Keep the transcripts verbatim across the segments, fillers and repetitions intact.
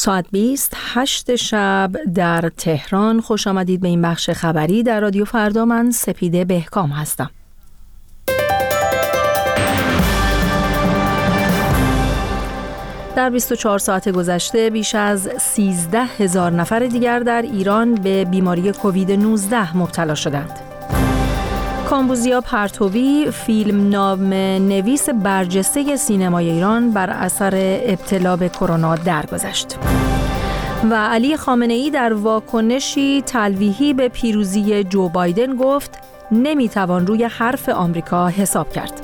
ساعت بیست هشت شب در تهران. خوش آمدید به این بخش خبری در رادیو فردا. من سپیده بهکام هستم. در بیست و چهار ساعت گذشته بیش از سیزده هزار نفر دیگر در ایران به بیماری کووید نوزده مبتلا شدند. کامبوزیا پرتوی، فیلم نام نویس برجسته سینمای ایران، بر اثر ابتلا به کرونا درگذشت. و علی خامنه‌ای در واکنشی تلویحی به پیروزی جو بایدن گفت نمیتوان روی حرف آمریکا حساب کرد.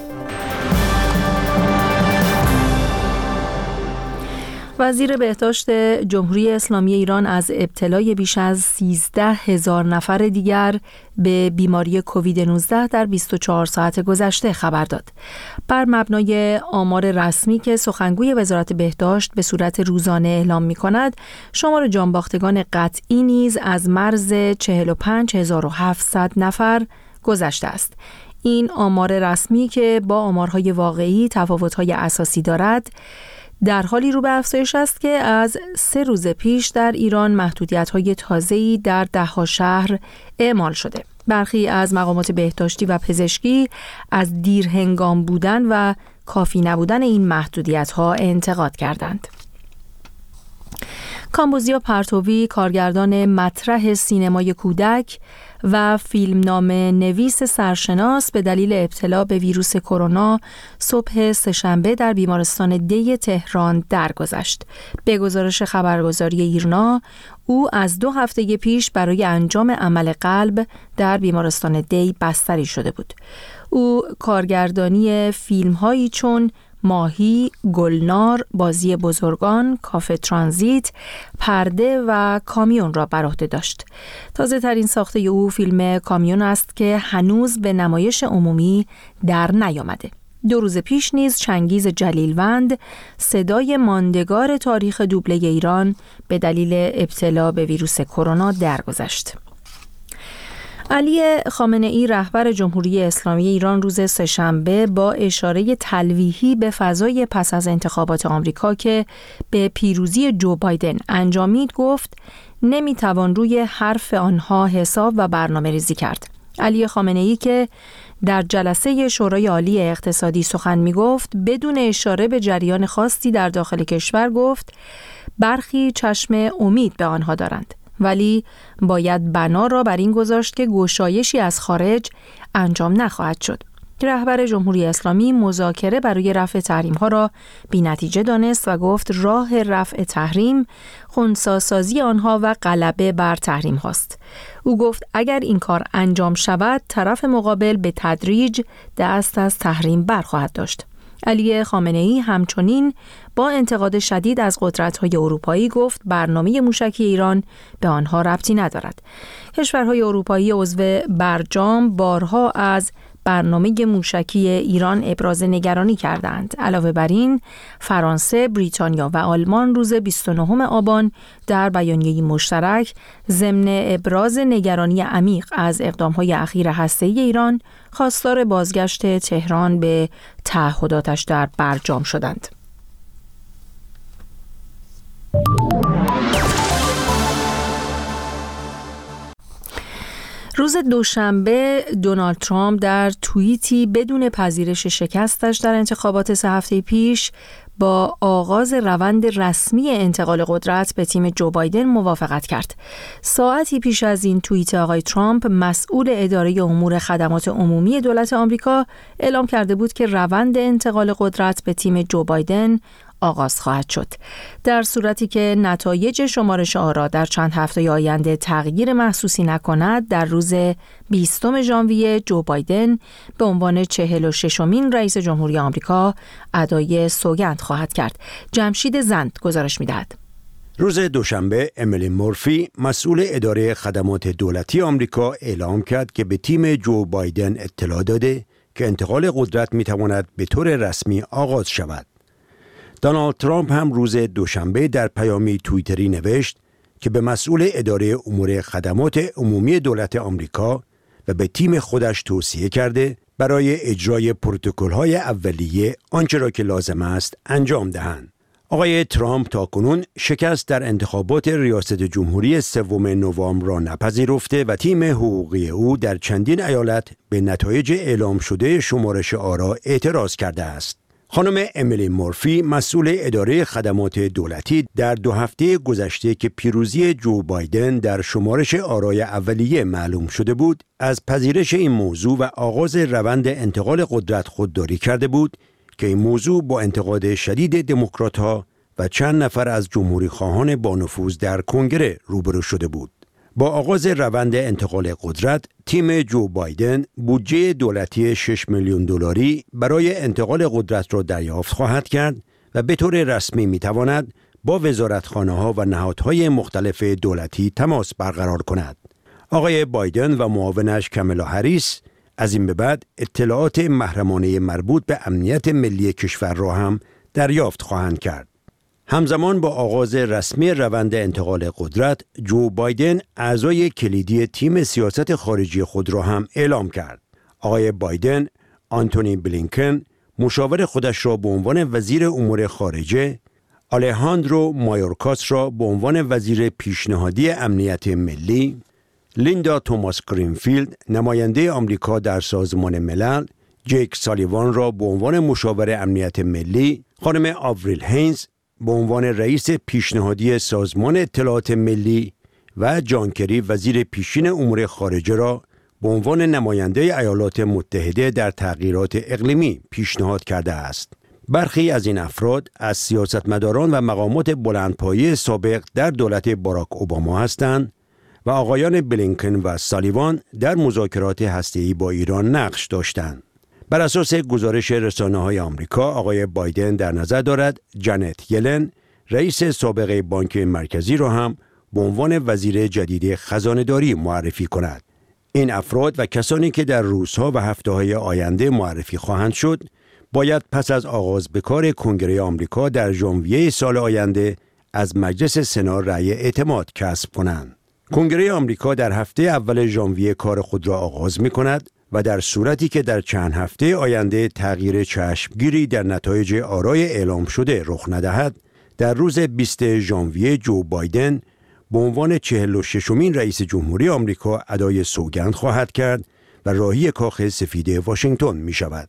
وزیر بهداشت جمهوری اسلامی ایران از ابتلای بیش از سیزده هزار نفر دیگر به بیماری کووید نوزده در بیست و چهار ساعت گذشته خبر داد. بر مبنای آمار رسمی که سخنگوی وزارت بهداشت به صورت روزانه اعلام می کند، شمار جانباختگان قطعی نیز از مرز چهل و پنج هزار و هفتصد نفر گذشته است. این آمار رسمی که با آمارهای واقعی تفاوت‌های اساسی دارد، در حالی رو به افزایش است که از سه روز پیش در ایران محدودیت‌های تازه‌ای در ده‌ها شهر اعمال شده. برخی از مقامات بهداشتی و پزشکی از دیر هنگام بودن و کافی نبودن این محدودیت‌ها انتقاد کردند. کامبوزیا پرتوی، کارگردان مطرح سینمای کودک و فیلمنامه نویس سرشناس، به دلیل ابتلا به ویروس کرونا صبح سه‌شنبه در بیمارستان دی تهران درگذشت. به گزارش خبرگزاری ایرنا، او از دو هفته پیش برای انجام عمل قلب در بیمارستان دی بستری شده بود. او کارگردانی فیلم‌هایی چون ماهی، گلنار، بازی بزرگان، کافه ترانزیت، پرده و کامیون را بر عهده داشت. تازه ترین ساخته او فیلم کامیون است که هنوز به نمایش عمومی در نیامده. دو روز پیش نیز چنگیز جلیلوند، صدای ماندگار تاریخ دوبله ایران، به دلیل ابتلا به ویروس کرونا درگذشت. علی خامنه‌ای، رهبر جمهوری اسلامی ایران، روز سه‌شنبه با اشاره تلویحی به فضای پس از انتخابات آمریکا که به پیروزی جو بایدن انجامید گفت نمیتوان روی حرف آنها حساب و برنامه ریزی کرد. علی خامنه‌ای که در جلسه شورای عالی اقتصادی سخن می گفت، بدون اشاره به جریان خاصی در داخل کشور گفت برخی چشم امید به آنها دارند، ولی باید بنا را بر این گذاشت که گشایشی از خارج انجام نخواهد شد. رهبر جمهوری اسلامی مذاکره برای رفع تحریم‌ها را بی‌نتیجه دانست و گفت راه رفع تحریم خنثی‌سازی آنها و غلبه بر تحریم هاست. او گفت اگر این کار انجام شود، طرف مقابل به تدریج دست از تحریم برخواهد داشت. علی خامنه‌ای همچنین با انتقاد شدید از قدرت‌های اروپایی گفت برنامه موشکی ایران به آنها ربطی ندارد. کشورهای اروپایی عضو برجام بارها از برنامه موشکی ایران ابراز نگرانی کردند. علاوه بر این، فرانسه، بریتانیا و آلمان روز بیست و نهم آبان در بیانیه‌ای مشترک ضمن ابراز نگرانی عمیق از اقدام‌های اخیر هسته‌ای ایران، خواستار بازگشت تهران به تعهداتش در برجام شدند. روز دوشنبه دونالد ترامپ در توییتی بدون پذیرش شکستش در انتخابات سه هفته پیش با آغاز روند رسمی انتقال قدرت به تیم جو بایدن موافقت کرد. ساعتی پیش از این توییت آقای ترامپ، مسئول اداره امور خدمات عمومی دولت آمریکا اعلام کرده بود که روند انتقال قدرت به تیم جو بایدن آغاز خواهد شد. در صورتی که نتایج شمارش آرا در چند هفته آینده تغییر محسوسی نکند، در روز بیستم ژانویه جو بایدن به عنوان چهل و ششمین رئیس جمهوری آمریکا ادای سوگند خواهد کرد. جمشید زند گزارش می‌دهد. روز دوشنبه امیلی مورفی، مسئول اداره خدمات دولتی آمریکا، اعلام کرد که به تیم جو بایدن اطلاع داده که انتقال قدرت می‌تواند به طور رسمی آغاز شود. دونالد ترامپ هم روز دوشنبه در پیامی توییتری نوشت که به مسئول اداره امور خدمات عمومی دولت آمریکا و به تیم خودش توصیه کرده برای اجرای پروتکل‌های اولیه آنچه را که لازم است انجام دهند. آقای ترامپ تاکنون شکست در انتخابات ریاست جمهوری سوم نوامبر را نپذیرفته و تیم حقوقی او در چندین ایالت به نتایج اعلام شده شمارش آرا اعتراض کرده است. خانم امیلی مورفی مسئول اداره خدمات دولتی در دو هفته گذشته که پیروزی جو بایدن در شمارش آرای اولیه معلوم شده بود، از پذیرش این موضوع و آغاز روند انتقال قدرت خودداری کرده بود که این موضوع با انتقاد شدید دموکرات‌ها و چند نفر از جمهوری خواهان با نفوذ در کنگره روبرو شده بود. با آغاز روند انتقال قدرت، تیم جو بایدن بودجه دولتی شش میلیون دلاری برای انتقال قدرت را دریافت خواهد کرد و به طور رسمی می‌تواند با وزارتخانه‌ها و نهادهای مختلف دولتی تماس برقرار کند. آقای بایدن و معاونش کامالا هریس از این به بعد اطلاعات محرمانه مربوط به امنیت ملی کشور را هم دریافت خواهند کرد. همزمان با آغاز رسمی روند انتقال قدرت، جو بایدن اعضای کلیدی تیم سیاست خارجی خود را هم اعلام کرد. آقای بایدن، آنتونی بلینکن، مشاور خودش را به عنوان وزیر امور خارجه، آلهاندرو مایورکاس را به عنوان وزیر پیشنهادی امنیت ملی، لیندا توماس گرینفیلد، نماینده آمریکا در سازمان ملل، جیک سالیوان را به عنوان مشاور امنیت ملی، خانم آوریل هینز به عنوان رئیس پیشنهادی سازمان اطلاعات ملی و جان کری وزیر پیشین امور خارجه را به عنوان نماینده ایالات متحده در تغییرات اقلیمی پیشنهاد کرده است. برخی از این افراد از سیاستمداران و مقامات بلندپایه سابق در دولت باراک اوباما هستند و آقایان بلینکن و سالیوان در مذاکرات هسته‌ای با ایران نقش داشتند. بر اساس گزارش رسانه‌های آمریکا، آقای بایدن در نظر دارد جنت یلن، رئیس سابق بانک مرکزی را هم به عنوان وزیر جدید خزانه‌داری معرفی کند. این افراد و کسانی که در روزها و هفته‌های آینده معرفی خواهند شد، باید پس از آغاز به کار کنگره آمریکا در ژانویه سال آینده از مجلس سنا رأی اعتماد کسب کنند. کنگره آمریکا در هفته اول ژانویه کار خود را آغاز می‌کند و در صورتی که در چند هفته آینده تغییر چشمگیری در نتایج آرای اعلام شده رخ ندهد، در روز بیست ژانویه جو بایدن به عنوان چهل و ششمین رئیس جمهوری آمریکا ادای سوگند خواهد کرد و راهی کاخ سفید واشنگتن می شود.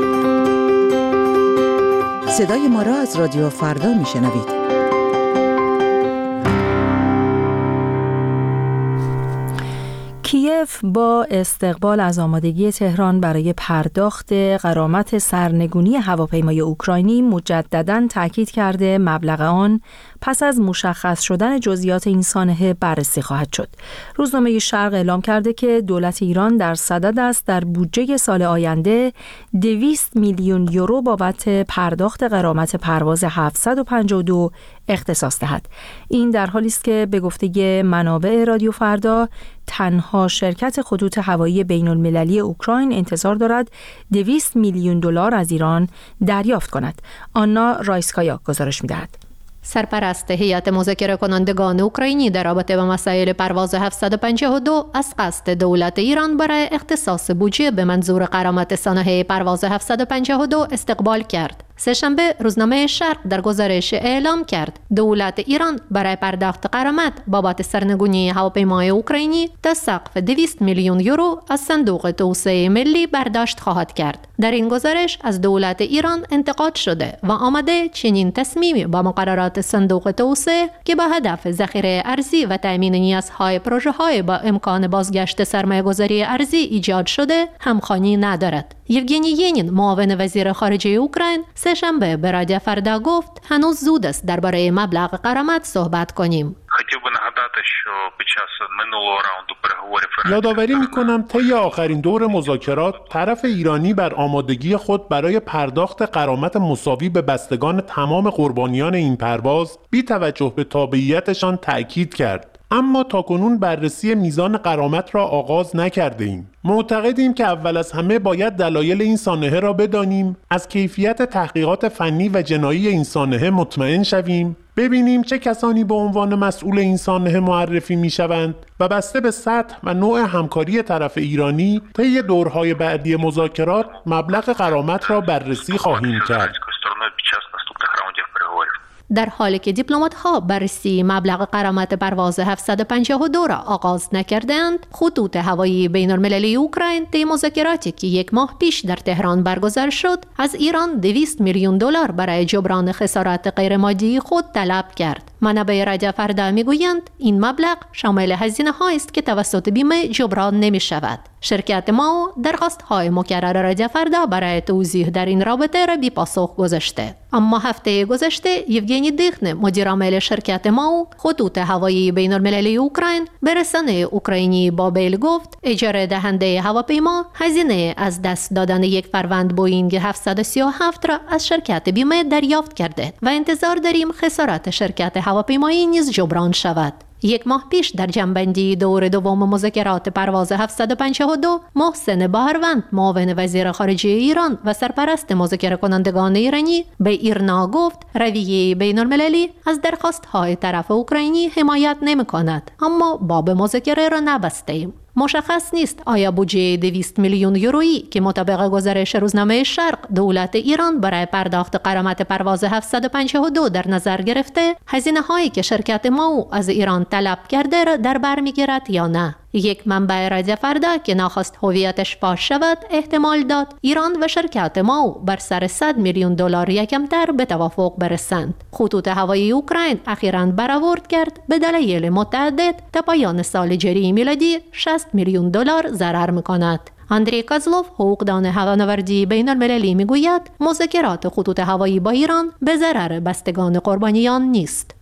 صدای ما را از رادیو فردا می شنوید. کیف با استقبال از آمادگی تهران برای پرداخت غرامت سرنگونی هواپیمای اوکراینی مجدداً تاکید کرده مبلغ آن پس از مشخص شدن جزئیات این سانحه بررسی خواهد شد. روزنامه شرق اعلام کرده که دولت ایران در صدد است در بودجه سال آینده دویست میلیون یورو بابت پرداخت غرامت پرواز هفتصد و پنجاه و دو اختصاص دهد. این در حالی است که به گفته منابع رادیو فردا تنها شرکت خطوط هوایی بین المللی اوکراین انتظار دارد دویست میلیون دلار از ایران دریافت کند. آنا رایسکایا گزارش می‌دهد. سرپرست هیئت مذاکره کنندگان اوکراینی در رابطه با مسائل پرواز هفتصد و پنجاه و دو از قصد دولت ایران برای اختصاص بودجه به منظور غرامت سانحه پرواز هفتصد و پنجاه و دو استقبال کرد. سه‌شنبه روزنامه شرق در گزارش اعلام کرد دولت ایران برای پرداخت غرامت بابت سرنگونی هواپیمای اوکراینی تا سقف دویست میلیون یورو از صندوق توسعه ملی برداشت خواهد کرد. در این گزارش از دولت ایران انتقاد شده و آمده چنین تصمیمی با مقررات صندوق توسعه که با هدف ذخیره ارزی و تامین نیازهای پروژه‌های با امکان بازگشت سرمایه‌گذاری ارزی ایجاد شده همخوانی ندارد. یوگنی ینین، معاون وزیر خارجه اوکراین، سه‌شنبه به رادیو فردا گفت هنوز زود است درباره مبلغ غرامت صحبت کنیم. یادآوری می‌کنم طی آخرین دور مذاکرات طرف ایرانی بر آمادگی خود برای پرداخت غرامت مساوی به بستگان تمام قربانیان این پرواز بی توجه به تابعیتشان تأکید کرد. اما تاکنون بررسی میزان غرامت را آغاز نکرده ایم. معتقدیم که اول از همه باید دلایل این سانحه را بدانیم، از کیفیت تحقیقات فنی و جنایی این سانحه مطمئن شویم، ببینیم چه کسانی به عنوان مسئول این سانحه معرفی می شوند و بسته به سطح و نوع همکاری طرف ایرانی طی دورهای بعدی مذاکرات مبلغ غرامت را بررسی خواهیم کرد. در حالی که دیپلمات‌ها بررسی مبلغ غرامت پرواز هفتصد و پنجاه و دو را آغاز نکردند، خطوط هوایی بین‌المللی اوکراین طی مذاکراتی که یک ماه پیش در تهران برگزار شد، از ایران دویست میلیون دلار برای جبران خسارات غیرمادی خود طلب کرد. منابع رادیو فردا میگویند این مبلغ شامل هزینه‌هایی است که توسط بیمه جبران نمی‌شود. شرکت ما درخواست‌های مکرر رادیو فردا برای توضیح در این رابطه را بی پاسخ گذاشته. اما هفته گذشته یوگنی دیخن، مدیر عامل شرکت ما خطوط هوایی بین‌المللی اوکراین، به رسانه اوکراینی بابل گفت اجاره دهنده هواپیما هزینه از دست دادن یک فروند بوئینگ هفتصد و سی و هفت را از شرکت بیمه دریافت کرده و انتظار داریم خسارات شرکت هواپیمایی نیز جبران شود. یک ماه پیش در جنبندی دور دوم مذاکرات پرواز هفتصد و پنجاه و دو، محسن باهروند، معاون وزیر خارجه ایران و سرپرست مذاکره کنندگان ایرانی، به ایرنا گفت رویه بین المللی از درخواست‌های طرف اوکراینی حمایت نمی‌کند، اما باب مذاکره را نبستیم. مشخص نیست آیا بودجه دویست میلیون یورویی که مطابق گزارش روزنامه شرق دولت ایران برای پرداخت غرامت پرواز هفتصد و پنجاه و دو در نظر گرفته، هزینه هایی که شرکت ما از ایران طلب کرده را در بر میگیرد یا نه. یک منبع رادیو فردا که ناخواست هویتش فاش شود احتمال داد ایران و شرکت ما بر سر صد میلیون دلار یکمتر به توافق برسند. خطوط هوایی اوکراین اخیراً برآورد کرد به دلایل متعدد تا پایان سال جاری میلادی شصت میلیون دلار ضرر می‌کند. اندری کازلوف، حقوقدان هوانوردی بین المللی میگوید مذاکرات خطوط هوایی با ایران به ضرر بستگان قربانیان نیست.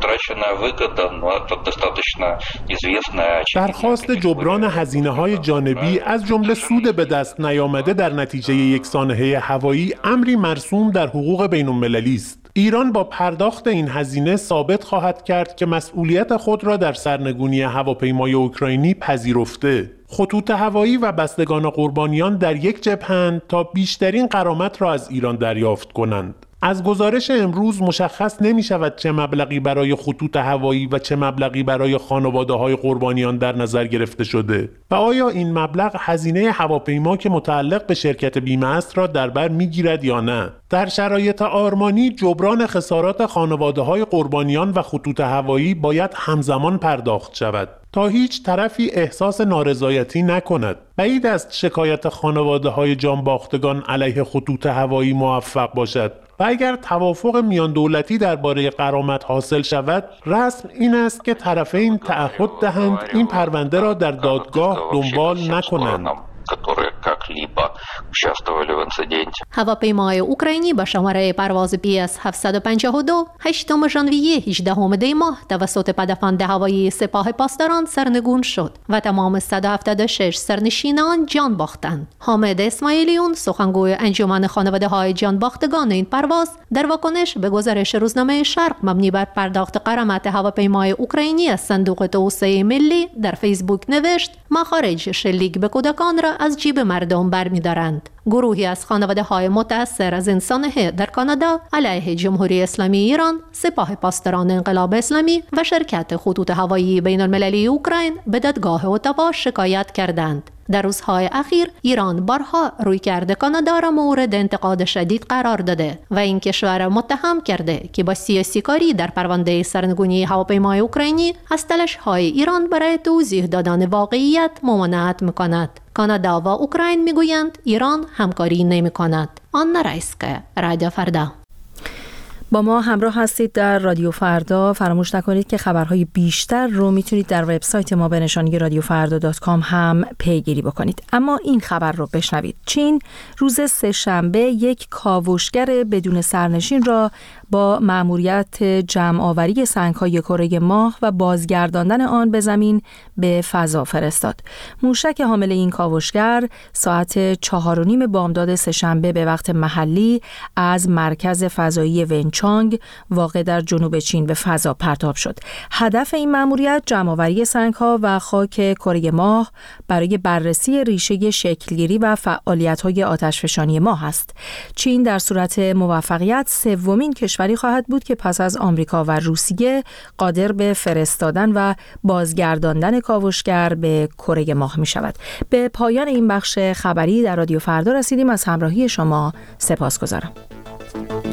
درخواست جبران هزینه‌های جانبی از جمله سود به دست نیامده در نتیجه یک سانحه هوایی امری مرسوم در حقوق بین المللی است. ایران با پرداخت این هزینه ثابت خواهد کرد که مسئولیت خود را در سرنگونی هواپیمای اوکراینی پذیرفته. خطوط هوایی و بستگان قربانیان در یک جبهه‌اند تا بیشترین غرامت را از ایران دریافت کنند. از گزارش امروز مشخص نمی شود چه مبلغی برای خطوط هوایی و چه مبلغی برای خانواده‌های قربانیان در نظر گرفته شده و آیا این مبلغ هزینه هواپیما که متعلق به شرکت بیمه است را در بر می‌گیرد یا نه. در شرایط آرمانی جبران خسارات خانواده‌های قربانیان و خطوط هوایی باید همزمان پرداخت شود تا هیچ طرفی احساس نارضایتی نکند. بعید است شکایت خانواده‌های جانباختگان علیه خطوط هوایی موفق باشد و اگر توافق میان دولتی درباره غرامت حاصل شود، رسم این است که طرفین تعهد دهند این پرونده را در دادگاه دنبال نکنند. هواپیمای اوکراینی با شماره پرواز پی اس هفتصد و پنجاه و دو هشتم ژانویه هجدهم دی ماه توسط پدافند هوایی سپاه پاسداران سرنگون شد و تمام صد و هفتاد و شش سرنشینان جان باختند. حامد اسماعیلیون، سخنگوی انجمن خانواده‌های جان باختگان این پرواز، در واکنش به گزارش روزنامه شرق مبنی بر پرداخت غرامت هواپیمای اوکراینی از صندوق توسعه ملی در فیسبوک نوشت: مخارج شلیک به کودکان را از جیب مردم برمی‌دارند. گروهی از خانواده‌های متأثر از این سانحه در کانادا علیه جمهوری اسلامی ایران، سپاه پاسداران انقلاب اسلامی و شرکت خطوط هوایی بین‌المللی اوکراین به دادگاه اتاوا شکایت کردند. در روزهای اخیر ایران بارها رویکرد کانادا را مورد انتقاد شدید قرار داده و این کشور متهم کرده که با سیاسی کاری در پرونده سرنگونی هواپیمای اوکراینی از تلاش‌های ایران برای توضیح دادن واقعیت ممانعت می‌کند. کانادا و اوکراین میگویند ایران همکاری نمی‌کند. آنا رایسکا، رادیو فردا. با ما همراه هستید در رادیو فردا. فراموش نکنید که خبرهای بیشتر رو میتونید در وبسایت ما به نشانی رادیو فردا دات کام هم پیگیری بکنید. اما این خبر رو بشنوید. چین روز سه‌شنبه یک کاوشگر بدون سرنشین را با مأموریت جمع آوری سنگ‌های کره ماه و بازگرداندن آن به زمین به فضا فرستاد. موشک حامل این کاوشگر ساعت چهار و نیم بامداد سه‌شنبه به وقت محلی از مرکز فضایی ونچانگ واقع در جنوب چین به فضا پرتاب شد. هدف این مأموریت جمع‌آوری سنگ‌ها و خاک کره ماه برای بررسی ریشه شکلگیری و فعالیت‌های آتشفشانی ماه است. چین در صورت موفقیت سومین کشوری خواهد بود که پس از آمریکا و روسیه قادر به فرستادن و بازگرداندن کاوشگر به کره ماه می شود. به پایان این بخش خبری در رادیو فردا رسیدیم. از همراهی شما سپاسگزارم.